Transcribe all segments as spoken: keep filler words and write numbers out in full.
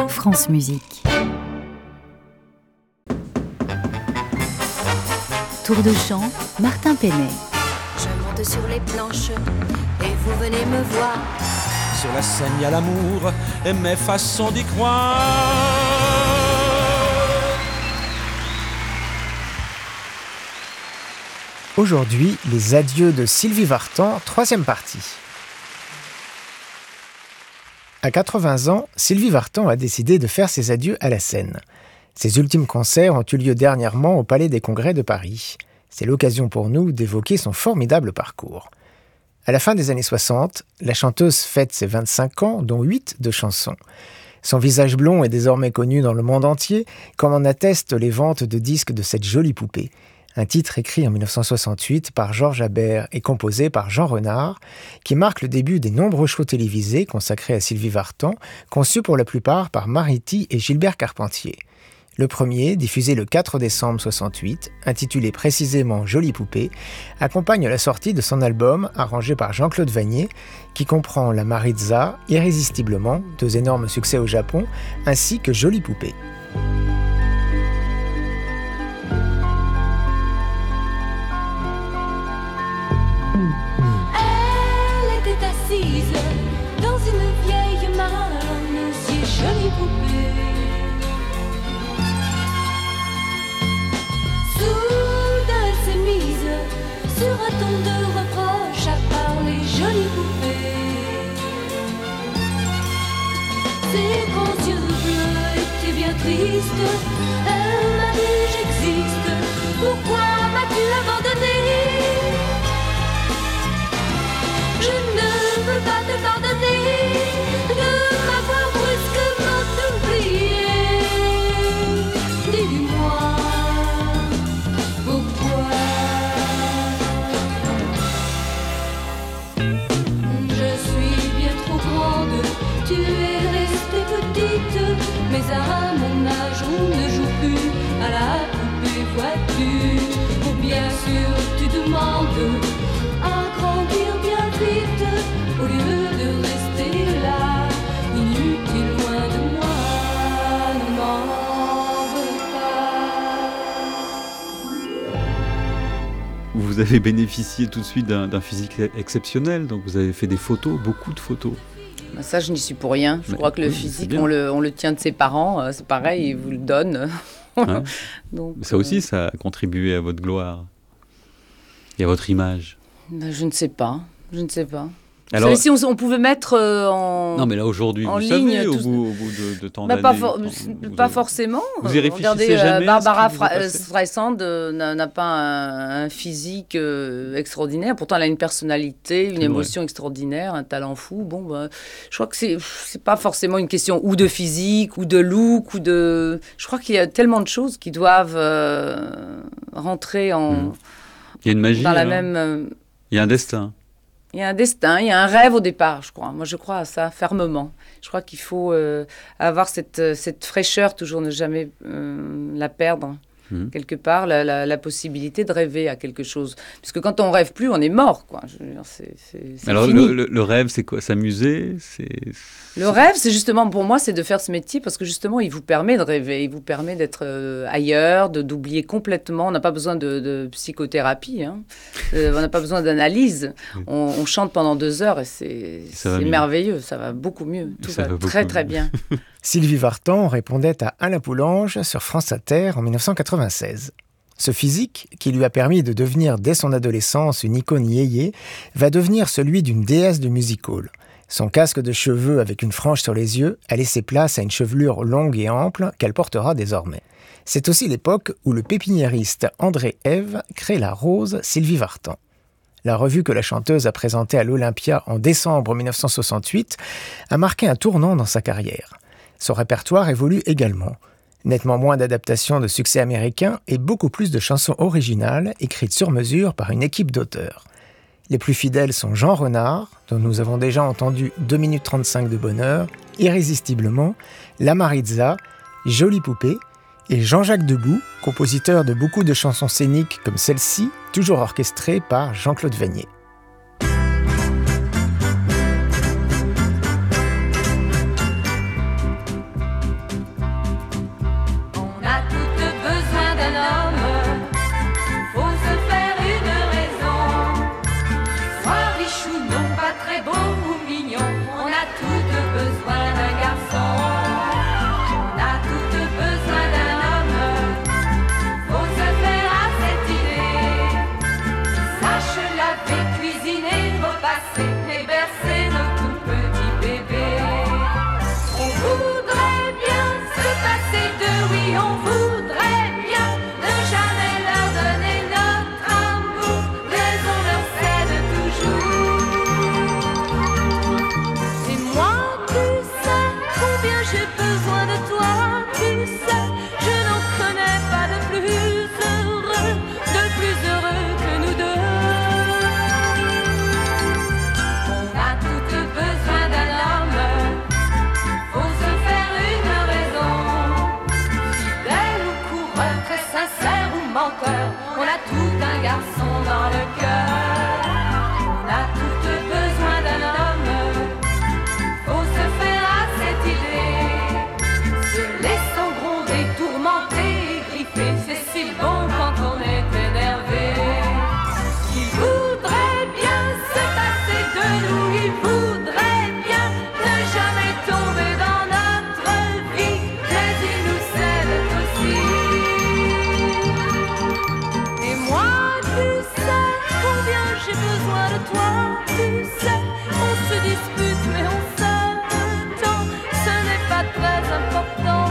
France Musique. Tour de chant, Martin Penet. Je monte sur les planches et vous venez me voir. Sur la scène, il y a l'amour et mes façons d'y croire. Aujourd'hui, les adieux de Sylvie Vartan, troisième partie. À quatre-vingts ans, Sylvie Vartan a décidé de faire ses adieux à la scène. Ses ultimes concerts ont eu lieu dernièrement au Palais des Congrès de Paris. C'est l'occasion pour nous d'évoquer son formidable parcours. À la fin des années soixante, la chanteuse fête ses vingt-cinq ans, dont huit de chansons. Son visage blond est désormais connu dans le monde entier, comme en attestent les ventes de disques de cette jolie poupée. Un titre écrit en dix-neuf cent soixante-huit par Georges Habert et composé par Jean Renard, qui marque le début des nombreux shows télévisés consacrés à Sylvie Vartan, conçus pour la plupart par Mariti et Gilbert Carpentier. Le premier, diffusé le quatre décembre soixante-huit, intitulé précisément Jolie poupée, accompagne la sortie de son album arrangé par Jean-Claude Vannier, qui comprend La Maritza, Irrésistiblement, deux énormes succès au Japon, ainsi que Jolie poupée. Elle était assise dans une vieille marne, si jolie poupée. Soudain elle s'est mise sur un ton de reproche à parler jolie poupée. Ses grands yeux bleus étaient bien tristes. Elle m'a dit j'existe, pourquoi m'as-tu abandonné? Je ne peux pas te pardonner de m'avoir brusquement oublié. Dis-moi pourquoi. Je suis bien trop grande, tu es restée petite, mais à mon âge on ne joue plus à la poupée, vois-tu. Ou bien sûr tu demandes à grandir bien vite, au lieu de rester là, inutile loin de moi, ne m'en veux pas. Vous avez bénéficié tout de suite d'un, d'un physique exceptionnel, donc vous avez fait des photos, beaucoup de photos. Ben ça, je n'y suis pour rien. Je Mais crois que le oui, physique, on le, on le tient de ses parents, euh, c'est pareil, ils vous le donnent. Hein Donc, ça aussi, ça a contribué à votre gloire et à votre image. Ben, je ne sais pas, je ne sais pas. Alors, Alors, si on, on pouvait mettre euh, en... non, mais là, aujourd'hui, en vous ligne, savez, au tout... bout, au bout de, de tant bah, d'années... pas, for- vous pas avez- forcément. Vous y réfléchissez Regardez, euh, jamais à ce Barbara qui vous est Fra- passé Streisand euh, n'a, n'a pas un, un physique euh, extraordinaire. Pourtant, elle a une personnalité, une C'est émotion extraordinaire, un talent fou. Bon, bah, je crois que c'est, c'est pas forcément une question ou de physique, ou de look, ou de... Je crois qu'il y a tellement de choses qui doivent euh, rentrer en... Mmh. Il y a une magie, dans la alors. même... euh, Il y a un destin. Il y a un destin, il y a un rêve au départ, je crois. Moi, je crois à ça fermement. Je crois qu'il faut euh, avoir cette, cette fraîcheur, toujours ne jamais euh, la perdre, mmh. quelque part, la, la, la possibilité de rêver à quelque chose. Parce que quand on rêve plus, on est mort, quoi. Je veux dire, c'est, c'est, c'est Alors, fini. le, le, le rêve, c'est quoi? S'amuser? C'est... Le rêve, c'est justement, pour moi, c'est de faire ce métier parce que justement, il vous permet de rêver, il vous permet d'être euh, ailleurs, de, d'oublier complètement. On n'a pas besoin de, de psychothérapie, hein. euh, on n'a pas besoin d'analyse. On, on chante pendant deux heures et c'est, c'est merveilleux, ça va beaucoup mieux. Tout va, va très, très bien. Sylvie Vartan répondait à Alain Poulange sur France Inter en dix-neuf cent quatre-vingt-seize. Ce physique, qui lui a permis de devenir dès son adolescence une icône yéyé, va devenir celui d'une déesse de music-hall. Son casque de cheveux avec une frange sur les yeux a laissé place à une chevelure longue et ample qu'elle portera désormais. C'est aussi l'époque où le pépiniériste André Ève crée la rose Sylvie Vartan. La revue que la chanteuse a présentée à l'Olympia en décembre dix-neuf cent soixante-huit a marqué un tournant dans sa carrière. Son répertoire évolue également. Nettement moins d'adaptations de succès américains et beaucoup plus de chansons originales écrites sur mesure par une équipe d'auteurs. Les plus fidèles sont Jean Renard, dont nous avons déjà entendu deux minutes trente-cinq de bonheur, Irrésistiblement, La Maritza, Jolie poupée, et Jean-Jacques Debout, compositeur de beaucoup de chansons scéniques comme celle-ci, toujours orchestrée par Jean-Claude Vannier. on voudrait bien ne jamais leur donner notre amour, mais on leur cède toujours. Et moi, tu sais combien j'ai besoin de toi, tu sais, je n'en connais pas de plus heureux, de plus heureux que nous deux. On a toutes besoin d'un homme, faut se faire une raison. Fidèle ou coureur, très sincère ou menteur, on a tout un garçon dans le cœur. On a toutes besoin d'un homme, faut se faire à cette idée. Se laissant gronder, tourmenter et griffer, c'est si bon quand on est énervé. Il voudrait bien se passer de nous, il voudrait bien ne jamais tomber dans notre vie, mais il nous cède aussi. Et moi, tu sais combien j'ai besoin de toi, tu sais, on se dispute mais on s'attend, ce n'est pas très important.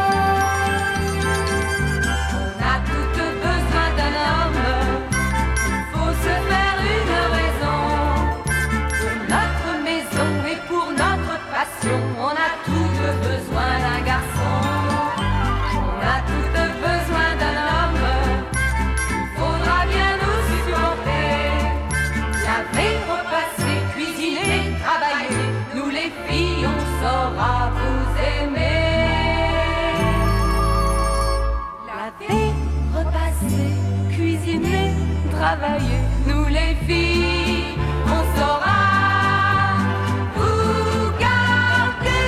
On a toutes besoin d'un homme, faut se faire une raison. Pour notre maison et pour notre passion, on a toutes besoin d'un garçon. On a toutes besoin d'un homme, faudra bien nous supporter. Laver, repasser, cuisiner, travailler, nous les filles, on saura vous aimer. Laver, repasser, cuisiner, travailler, nous les filles, on saura vous garder.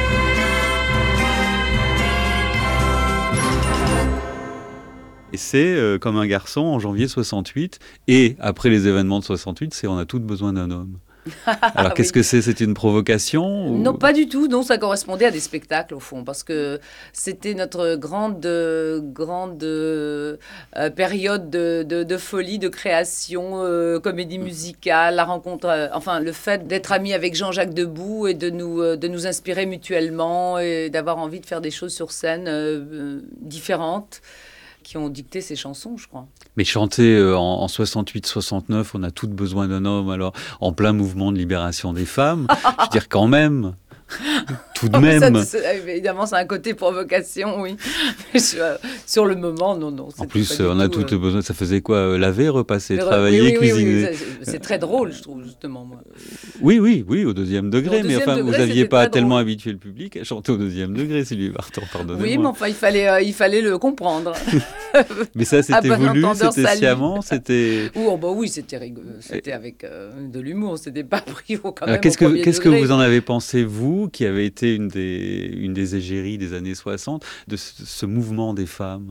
Et c'est euh, comme un garçon en janvier soixante-huit, et après les événements de soixante-huit, c'est on a toutes besoin d'un homme. Alors qu'est-ce Oui. que c'est? C'est une provocation ou... Non, pas du tout. Non, ça correspondait à des spectacles, au fond, parce que c'était notre grande, euh, grande euh, euh, période de, de, de folie, de création, euh, comédie musicale, la rencontre, euh, enfin, le fait d'être amis avec Jean-Jacques Debout et de nous, euh, de nous inspirer mutuellement et d'avoir envie de faire des choses sur scène euh, euh, différentes qui ont dicté ces chansons, je crois. Mais chanter euh, en, en soixante-huit soixante-neuf, on a toutes besoin d'un homme, alors en plein mouvement de libération des femmes, je veux dire quand même, tout de même. Ça, c'est- évidemment, c'est un côté provocation, oui. Mais sur, sur le moment, non, non. En c'était plus, pas du on a tout, toutes euh, besoin, ça faisait quoi euh, laver, repasser, mais- travailler, oui, oui, oui, cuisiner. oui, ça, c'est- c'est très drôle, je trouve, justement, moi. Oui, oui, oui, au deuxième degré, Au mais deuxième enfin, vous degré, n'aviez c'était pas très tellement drôle. habitué le public à chanter au deuxième degré, Sylvie Vartan, pardonnez-moi. Oui, mais enfin, il fallait, euh, il fallait le comprendre. Mais ça, c'était bon voulu, entendeur, c'était salut. sciemment, c'était... Ou, oh, bah oui, c'était rigolo, c'était avec euh, de l'humour, c'était pas pris au quand même Alors, qu'est-ce au que, premier qu'est-ce que degré. vous en avez pensé, vous, qui avez été une des, une des égéries des années soixante, de ce, ce mouvement des femmes?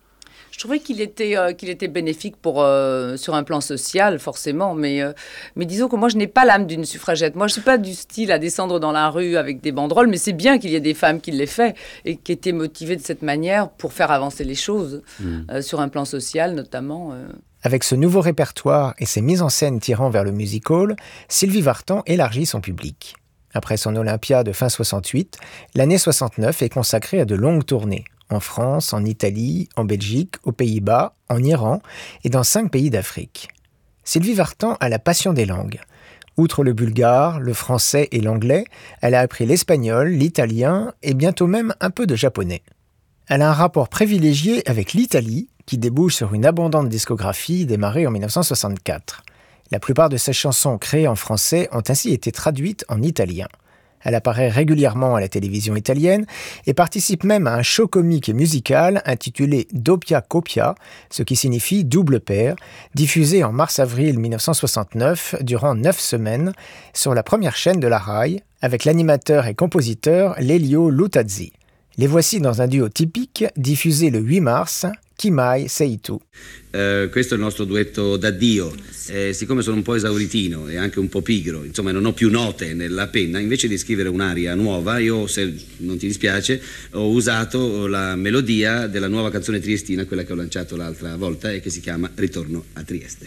Je trouvais qu'il était, euh, qu'il était bénéfique pour, euh, sur un plan social, forcément. Mais, euh, mais disons que moi, je n'ai pas l'âme d'une suffragette. Moi, je ne suis pas du style à descendre dans la rue avec des banderoles. Mais c'est bien qu'il y ait des femmes qui l'aient fait et qui étaient motivées de cette manière pour faire avancer les choses, Mmh. euh, sur un plan social notamment. euh. Avec ce nouveau répertoire et ses mises en scène tirant vers le music-hall, Sylvie Vartan élargit son public. Après son Olympia de fin soixante-huit, l'année soixante-neuf est consacrée à de longues tournées, en France, en Italie, en Belgique, aux Pays-Bas, en Iran et dans cinq pays d'Afrique. Sylvie Vartan a la passion des langues. Outre le bulgare, le français et l'anglais, elle a appris l'espagnol, l'italien et bientôt même un peu de japonais. Elle a un rapport privilégié avec l'Italie, qui débouche sur une abondante discographie démarrée en mille neuf cent soixante-quatre. La plupart de ses chansons créées en français ont ainsi été traduites en italien. Elle apparaît régulièrement à la télévision italienne et participe même à un show comique et musical intitulé Doppia Coppia, ce qui signifie double paire, diffusé en mars-avril mille neuf cent soixante-neuf durant neuf semaines sur la première chaîne de la Rai avec l'animateur et compositeur Lelio Luttazzi. Les voici dans un duo typique diffusé le huit mars, Chi mai sei tu. Eh, questo è il nostro duetto d'addio. Eh, siccome sono un po' esauritino e anche un po' pigro, insomma non ho più note nella penna, invece di scrivere un'aria nuova, io, se non ti dispiace, ho usato la melodia della nuova canzone triestina, quella che ho lanciato l'altra volta e che si chiama Ritorno a Trieste.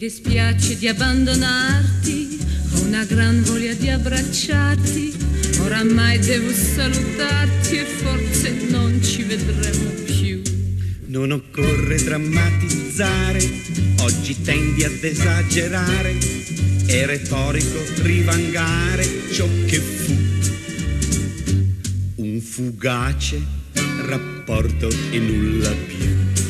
dispiace di abbandonarti, ho una gran voglia di abbracciarti, oramai devo salutarti e forse non ci vedremo più. Non occorre drammatizzare, oggi tendi ad esagerare, è retorico rivangare ciò che fu. Un fugace rapporto e nulla più.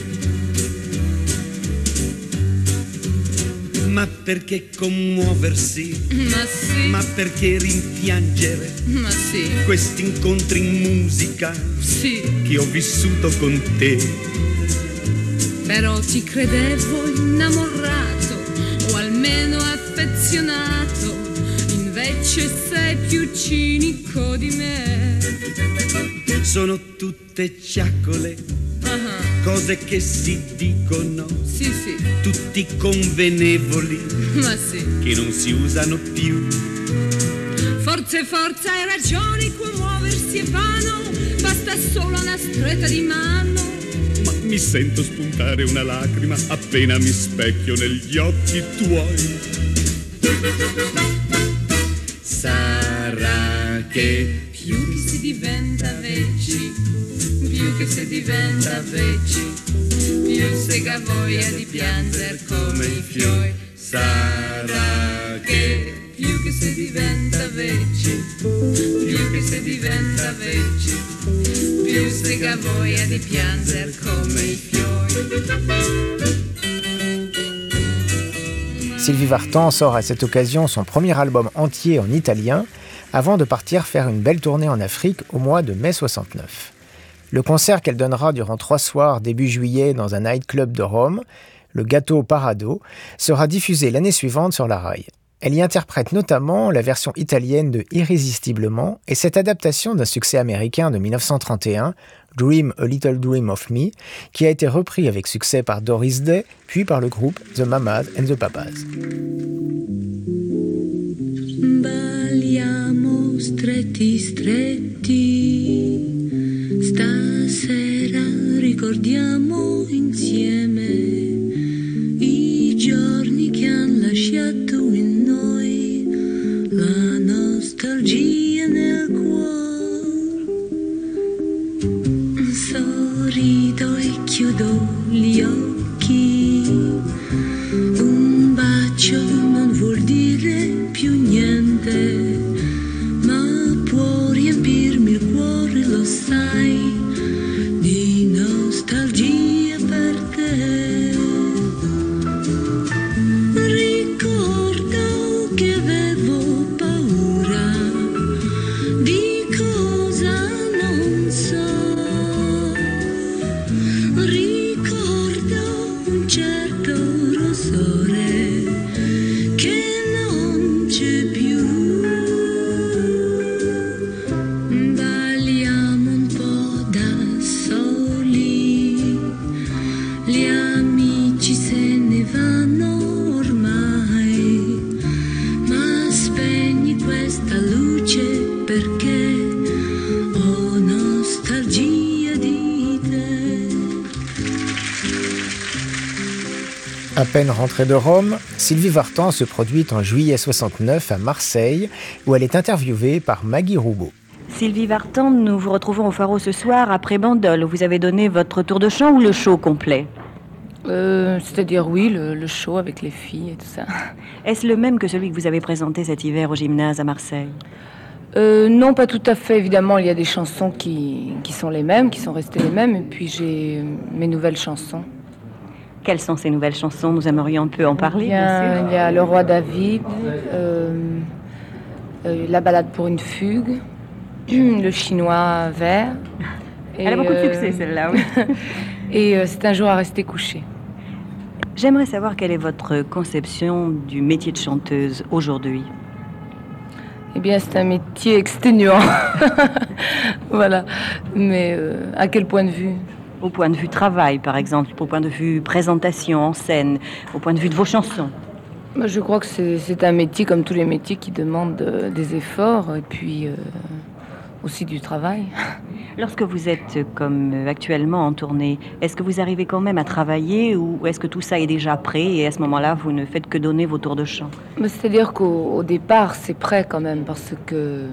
Ma perché commuoversi? Ma sì. Ma perché rimpiangere? Ma sì. Questi incontri in musica? Sì. Che ho vissuto con te. Però ti credevo innamorato, o almeno affezionato, invece sei più cinico di me. Sono tutte ciaccole, uh-huh. cose che si dicono, sì sì, tutti convenevoli, ma sì, che non si usano più. Forse, forza, hai ragione, commuoversi è vano, basta solo una stretta di mano. Ma mi sento spuntare una lacrima appena mi specchio negli occhi tuoi. Sarà che più che si diventa vecchi, più che si diventa vecchi, più sega voglia di pianger come i fiori. Sarà che più che si diventa vecchi, più che si diventa vecchi, più sega voglia di pianger come i fiori. Sylvie Vartan sort à cette occasion son premier album entier en italien avant de partir faire une belle tournée en Afrique au mois de mai soixante-neuf. Le concert qu'elle donnera durant trois soirs début juillet dans un nightclub de Rome, le Gato Parado, sera diffusé l'année suivante sur la Rai. Elle y interprète notamment la version italienne de Irrésistiblement et cette adaptation d'un succès américain de dix-neuf cent trente et un, Dream a Little Dream of Me, qui a été repris avec succès par Doris Day, puis par le groupe The Mamas and the Papas. Balliamo stretti stretti, stasera ricordiamo insieme i giorni che han lasciato in noi la nostalgia nel cuore. Sorrido e chiudo gli occhi, un bacio non vuol dire più niente, ma può riempirmi il cuore, lo sai, di nostalgia per te. Ricordo che avevo paura di cosa non so, ricordo un certo rossore che non c'è più. Balliamo un po' da soli, gli amici se ne vanno ormai, ma spegni questa luce perché ho nostalgia di te. À peine rentrée de Rome, Sylvie Vartan se produit en juillet soixante-neuf à Marseille, où elle est interviewée par Maggie Roubaud. Sylvie Vartan, nous vous retrouvons au Faro ce soir après Bandol, où vous avez donné votre tour de chant ou le show complet? Euh, c'est-à-dire, oui, le, le show avec les filles et tout ça. Est-ce le même que celui que vous avez présenté cet hiver au gymnase à Marseille? euh, Non, pas tout à fait. Évidemment, il y a des chansons qui, qui sont les mêmes, qui sont restées les mêmes, et puis j'ai mes nouvelles chansons. Quelles sont ces nouvelles chansons? Nous aimerions un peu en parler, il y a, bien sûr. Il y a Le Roi David, euh, euh, La Balade pour une fugue, Le Chinois vert. Elle a beaucoup de succès, celle-là, oui. Et euh, C'est un jour à rester couché. J'aimerais savoir quelle est votre conception du métier de chanteuse aujourd'hui. Eh bien, c'est un métier exténuant. Voilà. Mais euh, à quel point de vue? Au point de vue travail, par exemple, au point de vue présentation en scène, au point de vue de vos chansons. Moi, je crois que c'est, c'est un métier comme tous les métiers qui demandent euh, des efforts et puis euh, aussi du travail. Lorsque vous êtes comme actuellement en tournée, est-ce que vous arrivez quand même à travailler ou est-ce que tout ça est déjà prêt et à ce moment-là, vous ne faites que donner vos tours de chant? C'est-à-dire qu'au au départ, c'est prêt quand même parce que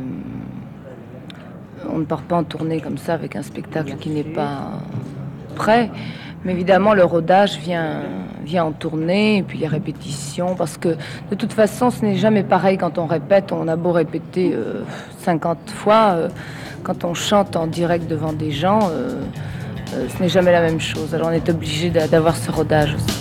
on ne part pas en tournée comme ça avec un spectacle qui n'est pas prêt. Mais évidemment, le rodage vient, vient en tournée, et puis les répétitions, parce que de toute façon, ce n'est jamais pareil quand on répète. On a beau répéter euh, cinquante fois, euh, quand on chante en direct devant des gens, euh, euh, ce n'est jamais la même chose. Alors on est obligé d'avoir ce rodage aussi.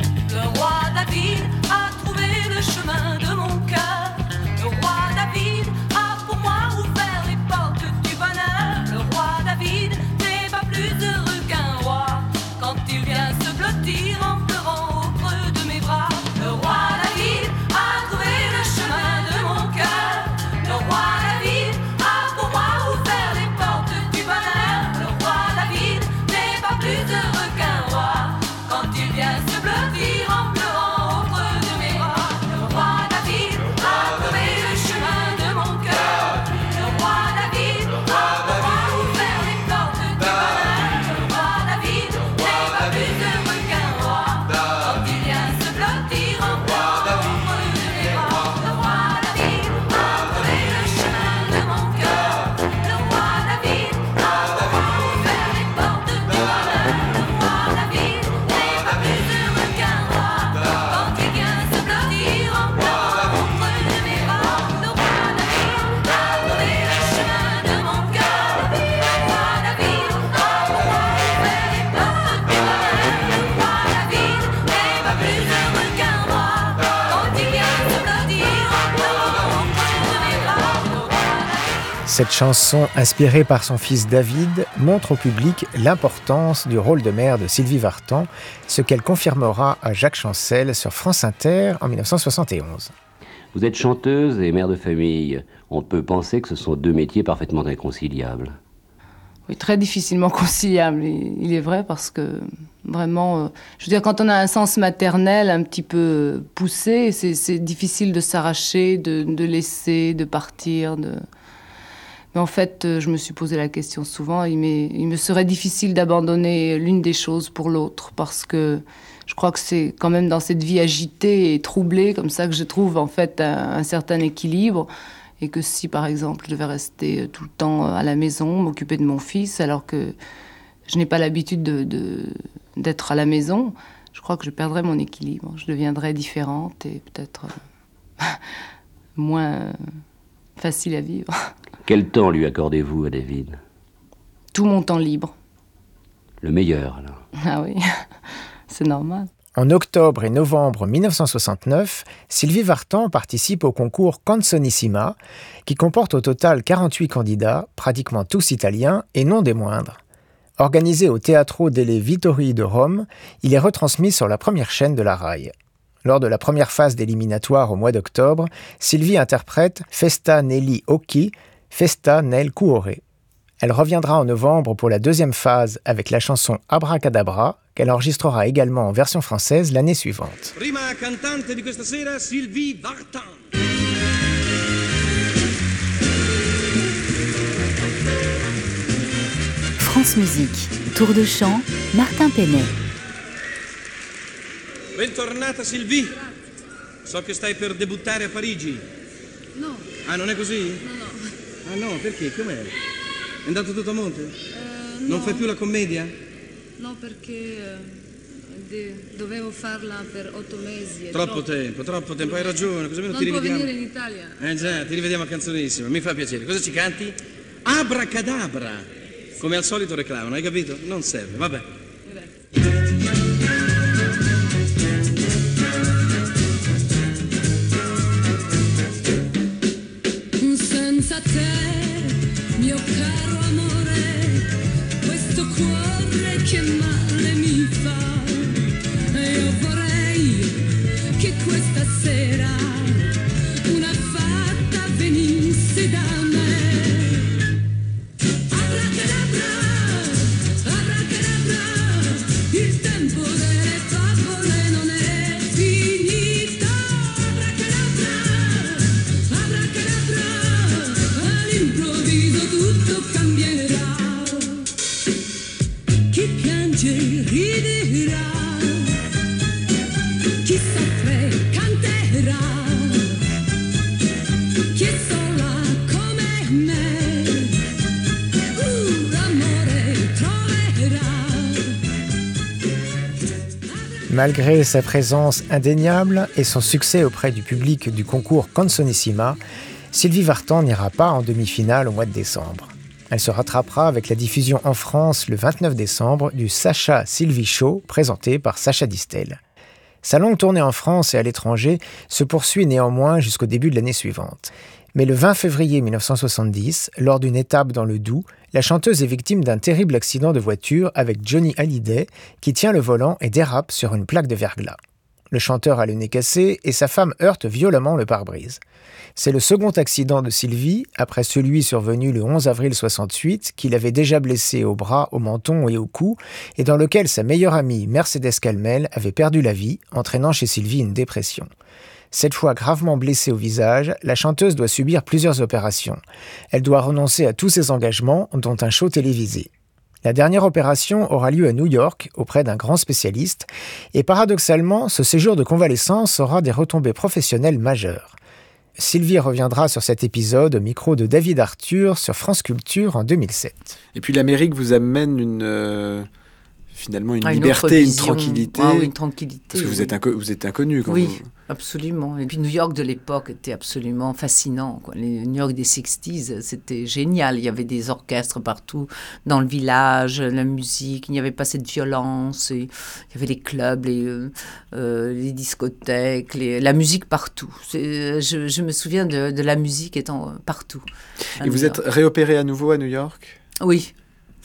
Le roi David a trouvé le chemin de mon cœur. Le roi David a pour moi ouvert les portes du bonheur. Le roi David n'est pas plus heureux qu'un roi quand il vient se blottir en pleurant au creux de mes bras. Le roi David a trouvé le chemin de mon cœur. Le roi David a pour moi ouvert les portes du bonheur. Le roi David n'est pas plus heureux qu'un roi quand il vient se blottir en pleurant au creux de mes bras. Le roi David a trouvé le chemin de mon cœur. Le roi David a pour moi ouvert les portes du bonheur. Le roi David n'est pas plus heureux qu'un roi quand il vient se blottir en pleurant au creux de mes bras. Le roi David a trouvé le chemin de mon cœur. Le roi David a pour moi ouvert les portes du bonheur. Le roi David n'est pas plus heureux qu'un roi quand il vient se blottir en pleurant au creux de mes bras. Le roi David a trouvé le chemin de mon cœur. Le roi David a pour moi ouvert les portes du bonheur. Le roi David n'est pas plus heureux qu'un roi quand il vient se blottir en pleurant au creux de mes bras. Le roi David. Cette chanson, inspirée par son fils David, montre au public l'importance du rôle de mère de Sylvie Vartan, ce qu'elle confirmera à Jacques Chancel sur France Inter en dix-neuf cent soixante et onze. Vous êtes chanteuse et mère de famille. On peut penser que ce sont deux métiers parfaitement inconciliables. Oui, très difficilement conciliable, il il est vrai, parce que vraiment, euh, je veux dire, quand on a un sens maternel un petit peu poussé, c'est c'est difficile de s'arracher, de, de laisser, de partir. De... Mais en fait, euh, je me suis posé la question souvent, il, m'est- il me serait difficile d'abandonner l'une des choses pour l'autre, parce que je crois que c'est quand même dans cette vie agitée et troublée, comme ça que je trouve en fait un, un certain équilibre. Et que si, par exemple, je devais rester tout le temps à la maison, m'occuper de mon fils, alors que je n'ai pas l'habitude de, de, d'être à la maison, je crois que je perdrais mon équilibre. Je deviendrais différente et peut-être euh, moins euh, facile à vivre. Quel temps lui accordez-vous à David? Tout mon temps libre. Le meilleur, alors. Ah oui, c'est normal. En octobre et novembre dix-neuf cent soixante-neuf, Sylvie Vartan participe au concours Canzonissima, qui comporte au total quarante-huit candidats, pratiquement tous italiens et non des moindres. Organisé au Teatro delle Vittorie de Rome, il est retransmis sur la première chaîne de la Rai. Lors de la première phase d'éliminatoire au mois d'octobre, Sylvie interprète Festa negli occhi, Festa nel cuore. Elle reviendra en novembre pour la deuxième phase avec la chanson Abracadabra, qu'elle enregistrera également en version française l'année suivante. Prima cantante di questa sera, Sylvie Vartan. France Musique, tour de chant, Martin Penet. Bentornata Sylvie. So che stai per debuttare a Parigi. No. Ah, non è così? No, no. Ah no, perché? Com'è? È andato tutto a monte? Uh, Non no. fai più la commedia? No, perché uh, de- dovevo farla per otto mesi. È Troppo tempo, troppo tempo, hai ragione. Così almeno Non ti può rivediamo. venire in Italia. Eh già, ti rivediamo a Canzonissima, mi fa piacere. Cosa ci canti? Abracadabra. Come al solito reclamano, hai capito? Non serve, vabbè. Senza te, mio caro amore, questo cuore che male mi fa. E io vorrei che questa sera una fatta venisse da me. Abracadabra, abracadabra. riderà, chi soffre canterà, chi è sola come me, uh, l'amore troverà. Malgré sa présence indéniable et son succès auprès du public du concours Canzonissima, Sylvie Vartan n'ira pas en demi-finale au mois de décembre. Elle se rattrapera avec la diffusion en France le vingt-neuf décembre du Sacha Sylvie Show présenté par Sacha Distel. Sa longue tournée en France et à l'étranger se poursuit néanmoins jusqu'au début de l'année suivante. Mais le vingt février mille neuf cent soixante-dix, lors d'une étape dans le Doubs, la chanteuse est victime d'un terrible accident de voiture avec Johnny Hallyday qui tient le volant et dérape sur une plaque de verglas. Le chanteur a le nez cassé et sa femme heurte violemment le pare-brise. C'est le second accident de Sylvie, après celui survenu le onze avril soixante-huit, qui l'avait déjà blessé au bras, au menton et au cou, et dans lequel sa meilleure amie Mercedes Calmel avait perdu la vie, entraînant chez Sylvie une dépression. Cette fois gravement blessée au visage, la chanteuse doit subir plusieurs opérations. Elle doit renoncer à tous ses engagements, dont un show télévisé. La dernière opération aura lieu à New York, auprès d'un grand spécialiste, et paradoxalement, ce séjour de convalescence aura des retombées professionnelles majeures. Sylvie reviendra sur cet épisode au micro de David Arthur sur France Culture en deux mille sept. Et puis l'Amérique vous amène une... Euh... finalement une, ah, une liberté, une tranquillité. Ah, oui, une tranquillité. Parce que oui. vous êtes, inco- vous êtes inconnu. Quand oui, vous... absolument. Et puis New York de l'époque était absolument fascinant, quoi. Les New York des sixties, c'était génial. Il y avait des orchestres partout dans le village, la musique, il n'y avait pas cette violence. Et il y avait les clubs, les, euh, les discothèques, les, la musique partout. C'est, je, je me souviens de, de la musique étant partout. Et vous York. Êtes réopéré à nouveau à New York ? Oui,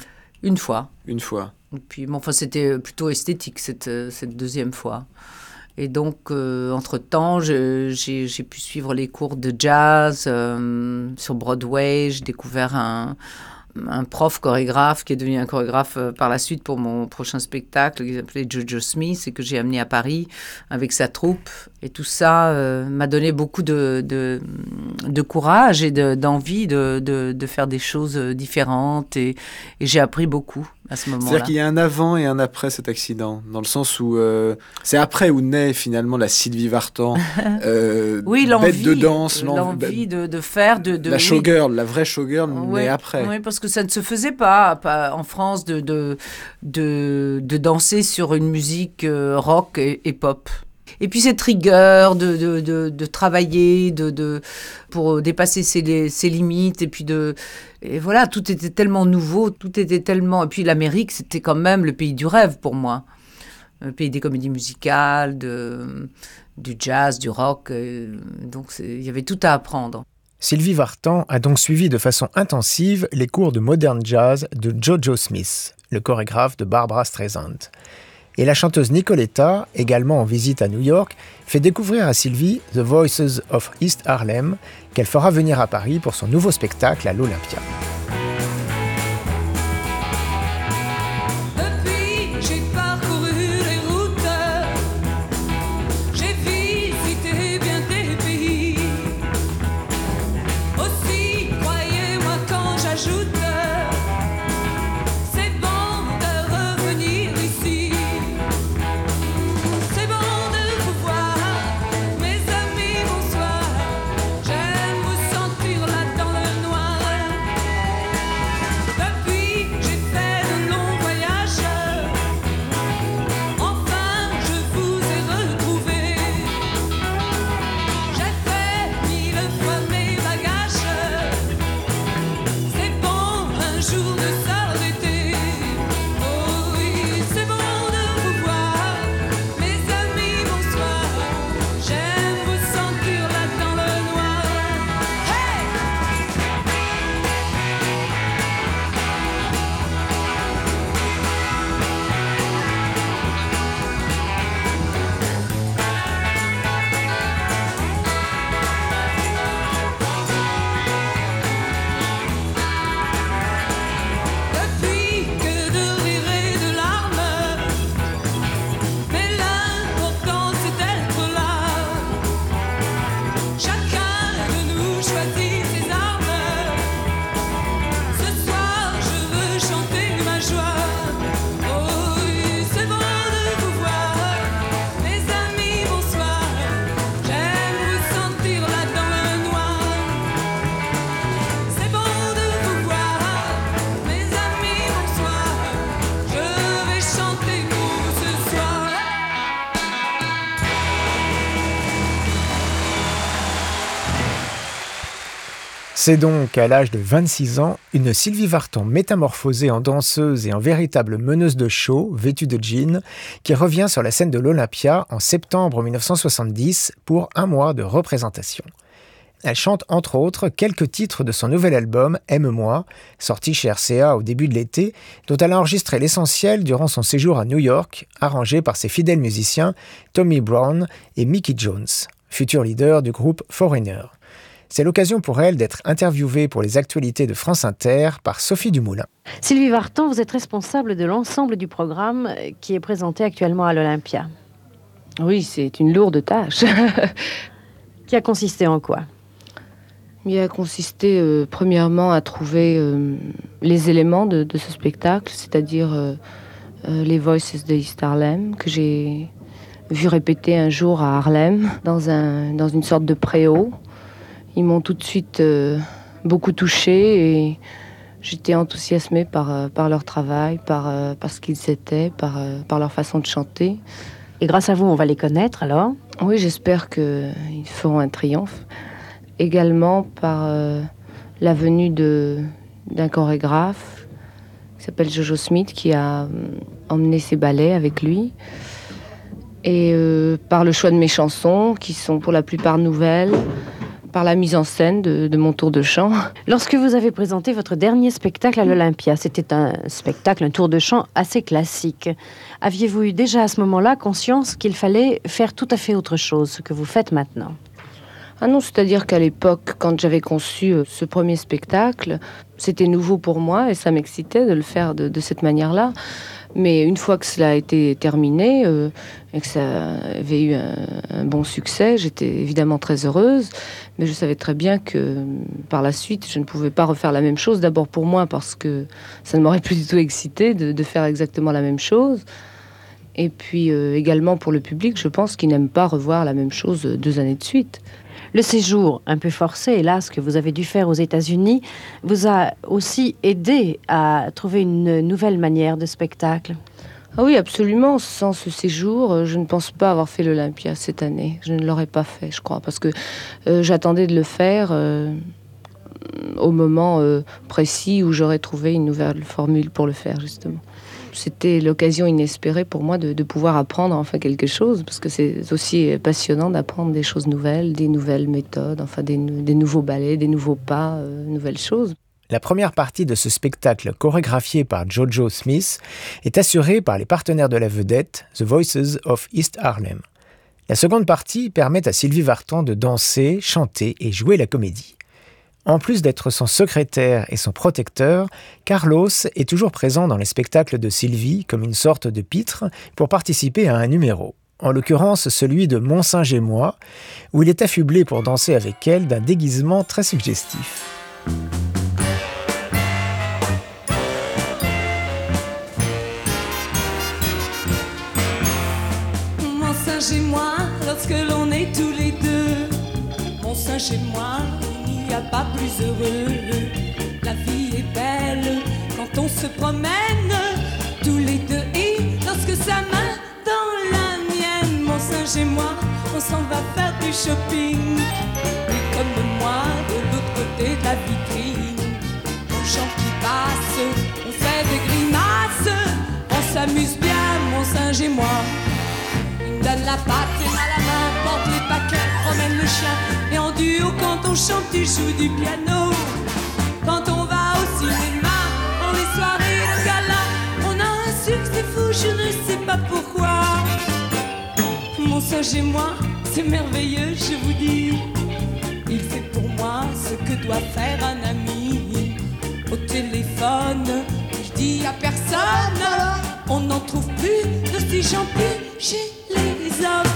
une fois. Une fois. Et puis, bon, enfin, c'était plutôt esthétique, cette, cette deuxième fois. Et donc, euh, entre-temps, je, j'ai, j'ai pu suivre les cours de jazz euh, sur Broadway. J'ai découvert un, un prof chorégraphe qui est devenu un chorégraphe euh, par la suite pour mon prochain spectacle, qui s'appelait Jojo Smith, et que j'ai amené à Paris avec sa troupe. Et tout ça euh, m'a donné beaucoup de, de, de courage et de, d'envie de, de, de faire des choses différentes. Et, et j'ai appris beaucoup à ce moment-là. C'est-à-dire qu'il y a un avant et un après cet accident, dans le sens où euh, c'est après où naît finalement la Sylvie Vartan, euh, oui, l'envie, bête de danse, l'envie de, de faire... De, de, la oui. showgirl, la vraie showgirl, oui, mais après. Oui, parce que ça ne se faisait pas, pas en France de, de, de, de danser sur une musique euh, rock et, et pop. Et puis cette rigueur de, de, de, de travailler de, de, pour dépasser ses, ses limites. Et puis de, et voilà, tout était tellement nouveau, tout était tellement... Et puis l'Amérique, c'était quand même le pays du rêve pour moi. Le pays des comédies musicales, de, du jazz, du rock. Donc il y avait tout à apprendre. Sylvie Vartan a donc suivi de façon intensive les cours de modern jazz de Jojo Smith, le chorégraphe de Barbra Streisand. Et la chanteuse Nicoletta, également en visite à New York, fait découvrir à Sylvie The Voices of East Harlem, qu'elle fera venir à Paris pour son nouveau spectacle à l'Olympia. C'est donc à l'âge de vingt-six ans, une Sylvie Vartan métamorphosée en danseuse et en véritable meneuse de show, vêtue de jean, qui revient sur la scène de l'Olympia en septembre mille neuf cent soixante-dix pour un mois de représentation. Elle chante entre autres quelques titres de son nouvel album « Aime-moi », sorti chez R C A au début de l'été, dont elle a enregistré l'essentiel durant son séjour à New York, arrangé par ses fidèles musiciens Tommy Brown et Mickey Jones, futurs leaders du groupe Foreigner. C'est l'occasion pour elle d'être interviewée pour les actualités de France Inter par Sophie Dumoulin. Sylvie Vartan, vous êtes responsable de l'ensemble du programme qui est présenté actuellement à l'Olympia. Oui, c'est une lourde tâche. Qui a consisté en quoi ? Il a consisté euh, premièrement à trouver euh, les éléments de, de ce spectacle, c'est-à-dire euh, euh, les Voices de East Harlem, que j'ai vu répéter un jour à Harlem, dans, un, dans une sorte de préau. Ils m'ont tout de suite euh, beaucoup touchée et j'étais enthousiasmée par, euh, par leur travail, par, euh, par ce qu'ils étaient, par, euh, par leur façon de chanter. Et grâce à vous, on va les connaître alors ? Oui, j'espère qu'ils feront un triomphe. Également par euh, la venue de, d'un chorégraphe qui s'appelle Jojo Smith, qui a euh, emmené ses ballets avec lui. Et euh, par le choix de mes chansons, qui sont pour la plupart nouvelles, par la mise en scène de, de mon tour de chant. Lorsque vous avez présenté votre dernier spectacle à l'Olympia, c'était un spectacle, un tour de chant assez classique. Aviez-vous eu déjà à ce moment-là conscience qu'il fallait faire tout à fait autre chose, ce que vous faites maintenant ? Ah non, c'est-à-dire qu'à l'époque, quand j'avais conçu ce premier spectacle, c'était nouveau pour moi et ça m'excitait de le faire de, de cette manière-là. Mais une fois que cela a été terminé euh, et que ça avait eu un, un bon succès, j'étais évidemment très heureuse. Mais je savais très bien que par la suite, je ne pouvais pas refaire la même chose. D'abord pour moi, parce que ça ne m'aurait plus du tout excité de, de faire exactement la même chose. Et puis euh, également pour le public, je pense qu'il n'aime pas revoir la même chose deux années de suite. Le séjour un peu forcé, hélas, que vous avez dû faire aux États-Unis, vous a aussi aidé à trouver une nouvelle manière de spectacle. Ah oui, absolument. Sans ce séjour, je ne pense pas avoir fait l'Olympia cette année. Je ne l'aurais pas fait, je crois, parce que euh, j'attendais de le faire euh, au moment euh, précis où j'aurais trouvé une nouvelle formule pour le faire, justement. C'était l'occasion inespérée pour moi de, de pouvoir apprendre enfin quelque chose, parce que c'est aussi passionnant d'apprendre des choses nouvelles, des nouvelles méthodes, enfin des, des nouveaux ballets, des nouveaux pas, euh, nouvelles choses. La première partie de ce spectacle, chorégraphié par Jojo Smith, est assurée par les partenaires de la vedette, The Voices of East Harlem. La seconde partie permet à Sylvie Vartan de danser, chanter et jouer la comédie. En plus d'être son secrétaire et son protecteur, Carlos est toujours présent dans les spectacles de Sylvie comme une sorte de pitre pour participer à un numéro. En l'occurrence celui de Mon singe et moi, où il est affublé pour danser avec elle d'un déguisement très suggestif. Mon singe et moi, lorsque l'on est tous les deux, mon singe et moi, il n'y a pas plus heureux. La vie est belle quand on se promène tous les deux et lorsque sa main dans la mienne, mon singe et moi, on s'en va faire du shopping. Et comme moi, de l'autre côté de la vitrine, on chante qui passe, on fait des grimaces, on s'amuse bien, mon singe et moi. Il me donne la patte et à la main, porte les paquets, promène le chien. Et en duo, quand on chante, il joue du piano. Quand on va au cinéma, dans les soirées de gala, on a un succès fou, je ne sais pas pourquoi. Mon singe et moi, c'est merveilleux, je vous dis. Il fait pour moi ce que doit faire un ami. Au téléphone, il dit à personne, on n'en trouve plus de ces gens plus chez les hommes.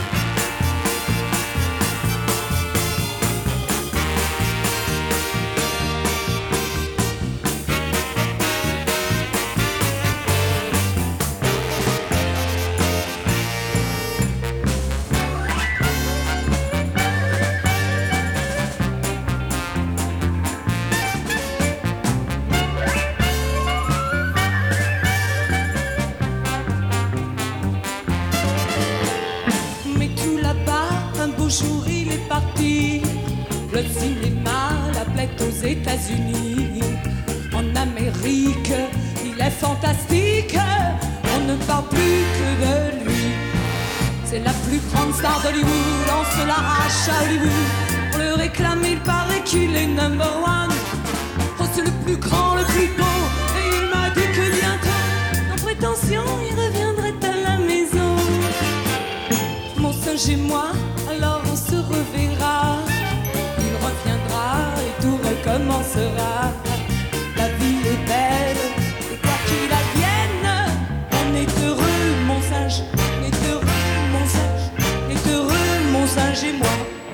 jour il est parti. Le cinéma, la plaie aux États-Unis. En Amérique, il est fantastique, on ne parle plus que de lui. C'est la plus grande star d'Hollywood, on se l'arrache à Hollywood. On le réclame, il paraît qu'il est number one. Oh, c'est le plus grand, le plus beau, et il m'a dit que bientôt, en prétention, il reviendrait à la maison. Mon singe et moi, alors on se reverra. Il reviendra et tout recommencera. La vie est belle, et quoi qu'il advienne, on est heureux, mon singe, on est heureux, mon singe, on est heureux, mon singe et moi.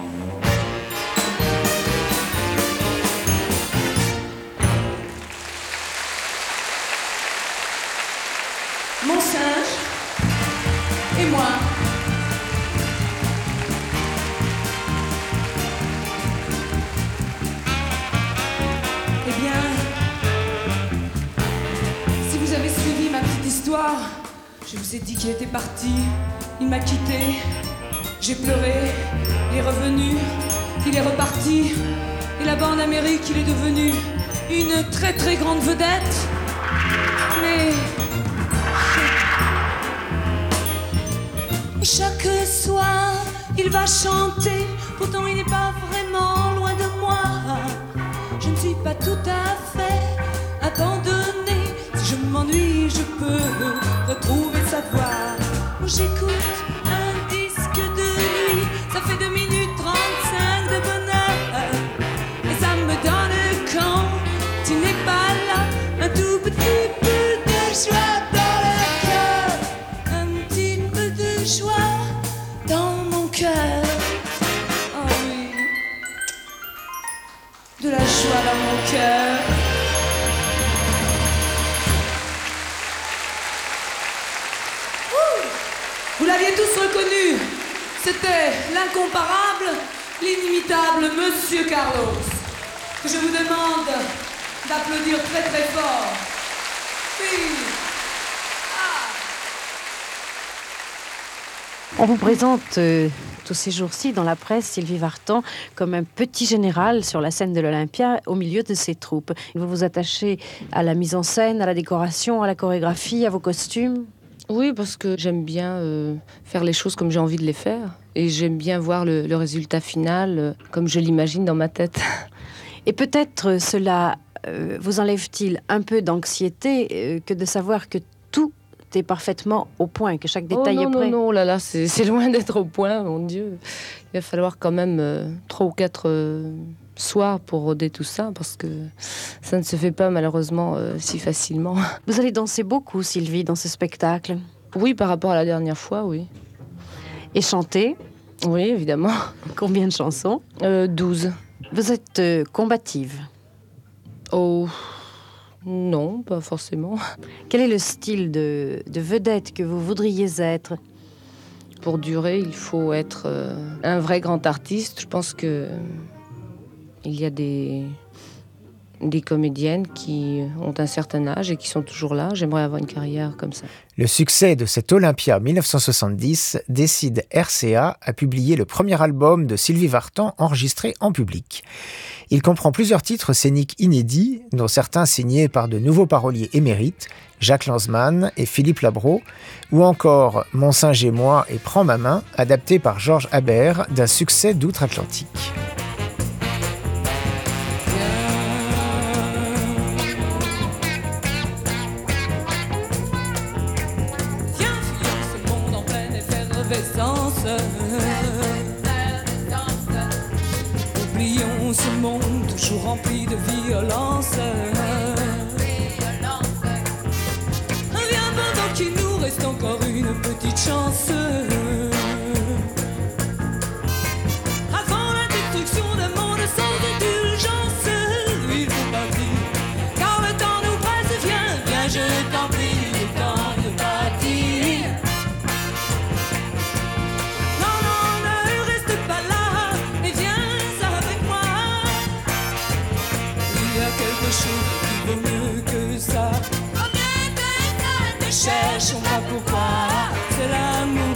Mon singe et moi. Eh bien, si vous avez suivi ma petite histoire, je vous ai dit qu'il était parti, il m'a quitté, j'ai pleuré, il est revenu, il est reparti, et là-bas en Amérique, il est devenu une très très grande vedette. Mais chaque soir, il va chanter, pourtant il n'est pas vraiment loin de moi. Je ne suis pas tout à fait abandonnée. Si je m'ennuie, je peux retrouver sa voix. J'écoute un disque de lui, ça fait deux minutes trente-cinq de bonheur. Et ça me donne quand tu n'es pas là, un tout petit peu de joie dans le cœur. Un petit peu de joie dans mon cœur. Oh oui, de la joie dans mon cœur. Vous l'aviez tous reconnu, c'était l'incomparable, l'inimitable Monsieur Carlos, que je vous demande d'applaudir très très fort. Oui. On vous présente euh, tous ces jours-ci dans la presse Sylvie Vartan comme un petit général sur la scène de l'Olympia au milieu de ses troupes. Vous vous attachez à la mise en scène, à la décoration, à la chorégraphie, à vos costumes? Oui, parce que j'aime bien euh, faire les choses comme j'ai envie de les faire. Et j'aime bien voir le, le résultat final euh, comme je l'imagine dans ma tête. Et peut-être cela euh, vous enlève-t-il un peu d'anxiété euh, que de savoir que tout est parfaitement au point, que chaque détail oh non, est prêt? Non, non, là, là, c'est, c'est loin d'être au point, mon Dieu. Il va falloir quand même euh, trois ou quatre euh, soirs pour roder tout ça, parce que ça ne se fait pas malheureusement euh, si facilement. Vous allez danser beaucoup, Sylvie, dans ce spectacle? Oui, par rapport à la dernière fois, oui. Et chanter? Oui, évidemment. Combien de chansons? euh, douze. Vous êtes euh, combative? Oh, non, pas forcément. Quel est le style de, de vedette que vous voudriez être? Pour durer, il faut être euh, un vrai grand artiste. Je pense que il y a des, des comédiennes qui ont un certain âge et qui sont toujours là. J'aimerais avoir une carrière comme ça. Le succès de cette Olympia mille neuf cent soixante-dix décide R C A à publier le premier album de Sylvie Vartan enregistré en public. Il comprend plusieurs titres scéniques inédits, dont certains signés par de nouveaux paroliers émérites, Jacques Lanzmann et Philippe Labro, ou encore Mon singe et moi et Prends ma main, adapté par Georges Habert d'un succès d'outre-Atlantique. Oublions ce monde toujours rempli de violence. Viens pendant qu'il nous reste encore une petite chance. Avant la destruction d'un monde sans indulgence, il faut partir, car le temps nous presse. Viens, viens, je t'en prie, le temps de partir. Non, non, ne reste pas là, et viens avec moi. Il y a quelque chose qui vaut mieux que ça. Ne cherchons pas pourquoi, c'est l'amour.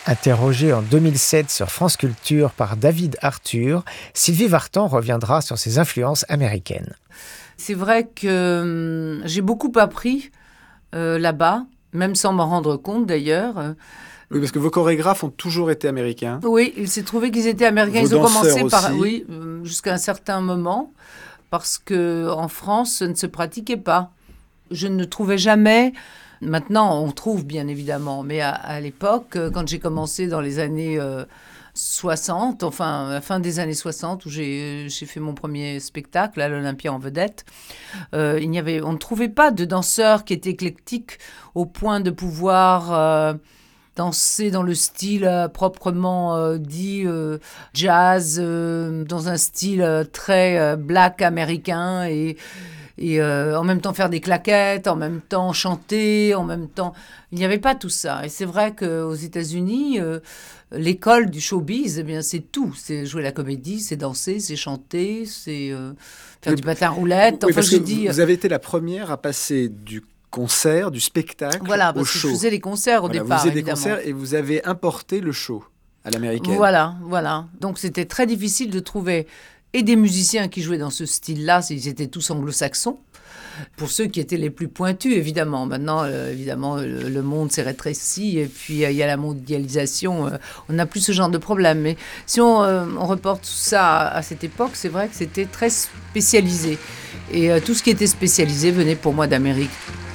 Interrogée en deux mille sept sur France Culture par David Arthur, Sylvie Vartan reviendra sur ses influences américaines. C'est vrai que hum, j'ai beaucoup appris euh, là-bas, même sans m'en rendre compte d'ailleurs. Oui, parce que vos chorégraphes ont toujours été américains. Oui, il s'est trouvé qu'ils étaient américains. Vos Ils ont commencé danseurs par, aussi. oui, euh, jusqu'à un certain moment, parce que en France, ce ne se pratiquait pas. Je ne trouvais jamais. Maintenant, on trouve bien évidemment, mais à, à l'époque, quand j'ai commencé dans les années euh, soixante, enfin, à la fin des années soixante, où j'ai, j'ai fait mon premier spectacle à l'Olympia en vedette, euh, il n'y avait, on ne trouvait pas de danseurs qui étaient éclectiques au point de pouvoir euh, danser dans le style euh, proprement euh, dit euh, jazz, euh, dans un style euh, très euh, black américain et Et euh, en même temps faire des claquettes, en même temps chanter, en même temps... Il n'y avait pas tout ça. Et c'est vrai qu'aux États-Unis, euh, l'école du showbiz, eh bien, c'est tout. C'est jouer la comédie, c'est danser, c'est chanter, c'est euh, faire oui, du patin roulette. Oui, enfin, parce je que dis... Vous avez été la première à passer du concert, du spectacle voilà, au parce show. Que je faisais les concerts au voilà, départ, vous faisiez des évidemment. concerts et vous avez importé le show à l'américaine. Voilà, voilà. Donc c'était très difficile de trouver... et des musiciens qui jouaient dans ce style-là, ils étaient tous anglo-saxons, pour ceux qui étaient les plus pointus, évidemment. Maintenant, euh, évidemment, le, le monde s'est rétréci, et puis euh, il y a la mondialisation, euh, on n'a plus ce genre de problème. Mais si on, euh, on reporte tout ça à, à cette époque, c'est vrai que c'était très spécialisé. Et euh, tout ce qui était spécialisé venait pour moi d'Amérique.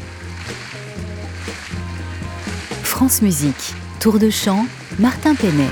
France Musique, tour de chant, Martin Penet.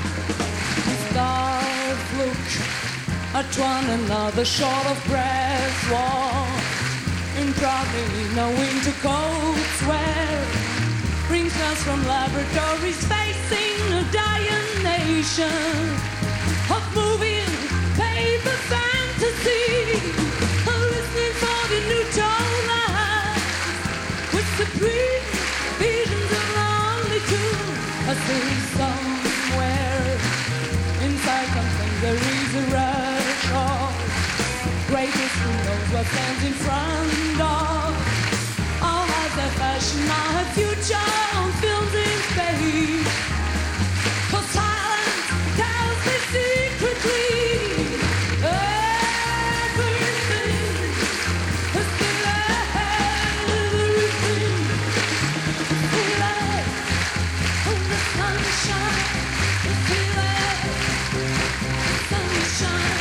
At one another short of breath walk in probably no winter coats where brings us from laboratories facing a dying nation of moving paper fantasy, listening for the new tone life with supreme visions of lonely tune, a city somewhere inside something there is a rush. Greatest who knows what stands in front of. All has their fashion, now have future on films in space. For silence tells me secretly everything is still ahead, everything is still ahead. Oh, the sunshine is still ahead, the sunshine.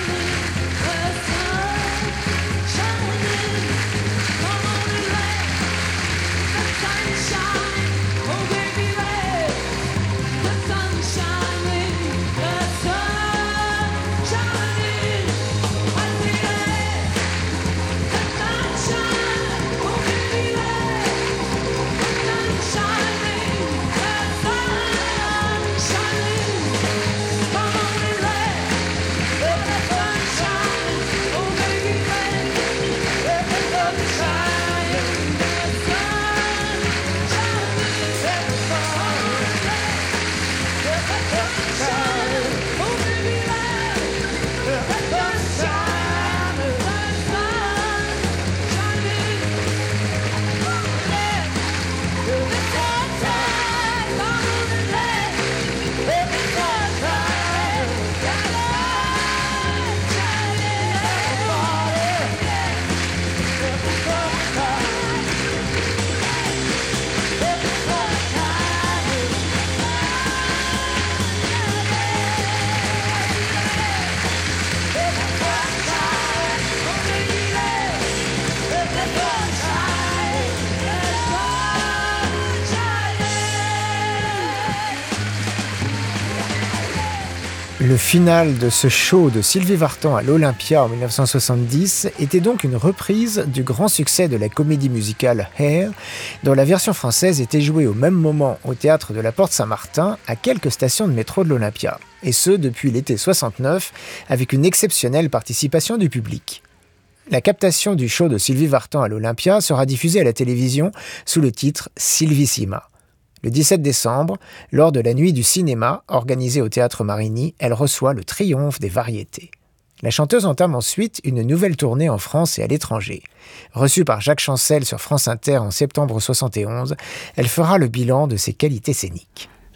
Le final de ce show de Sylvie Vartan à l'Olympia en dix-neuf cent soixante-dix était donc une reprise du grand succès de la comédie musicale Hair, dont la version française était jouée au même moment au théâtre de la Porte Saint-Martin, à quelques stations de métro de l'Olympia, et ce depuis l'été soixante-neuf, avec une exceptionnelle participation du public. La captation du show de Sylvie Vartan à l'Olympia sera diffusée à la télévision sous le titre Sylvissima. Le dix-sept décembre, lors de la nuit du cinéma organisée au Théâtre Marigny, elle reçoit le triomphe des variétés. La chanteuse entame ensuite une nouvelle tournée en France et à l'étranger. Reçue par Jacques Chancel sur France Inter en septembre soixante et onze, elle fera le bilan de ses qualités scéniques.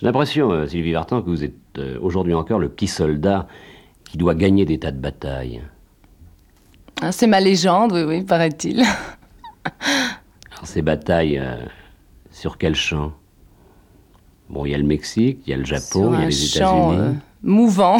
J'ai l'impression, euh, Sylvie Vartan, que vous êtes euh, aujourd'hui encore le petit soldat qui doit gagner des tas de batailles. Ah, c'est ma légende, oui, oui, paraît-il. Alors, ces batailles, euh, sur quel champ? Bon, il y a le Mexique, il y a le Japon, il y a les États-Unis. Euh, mouvant.